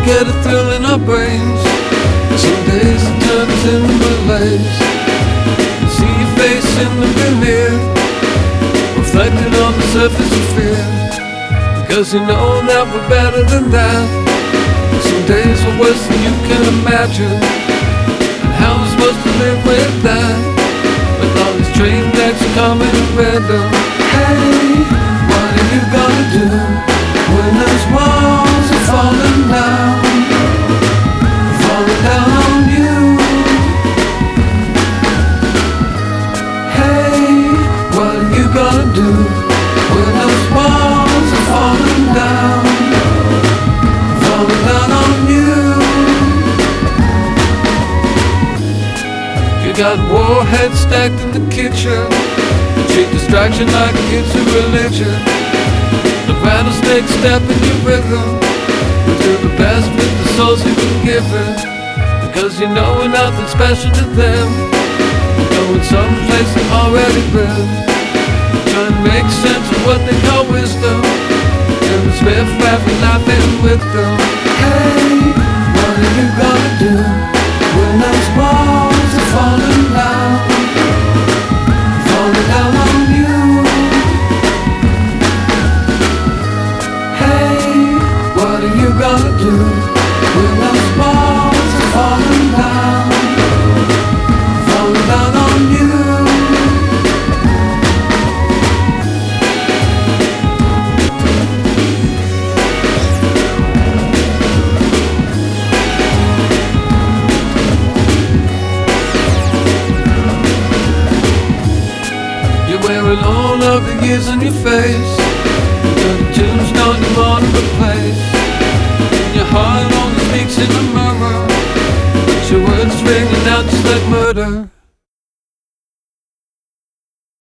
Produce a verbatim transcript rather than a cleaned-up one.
get a thrill in our brains. Some days it turns into malaise. See your face in the mirror, reflected on the surface of fear. Because you know that we're better than that. Some days are worse than you can imagine. And how we're supposed to live with that, with all these train wrecks coming at random. Hey, what are you gonna do when those walls are falling down, falling down on you? Hey, what are you gonna do when those walls are falling down, falling down on you? You got warheads stacked in the kitchen. You treat distraction like it's a religion. The rattlesnakes step in your rhythm. We do the best with the souls you've been given. Because you know we're nothing special to them. We're going someplace they've already been. Trying to make sense of what they call wisdom. And the swift rapping laughing with them. Hey, what are you gonna do when those walls are falling down, falling down on you? Hey, what are you gonna do when those walls are falling down, falling down on you? You're wearing all of the years on your face. You got a tombstone you wanna replace. And your heart only speaks in the murmur, but your words ringing out just like murder.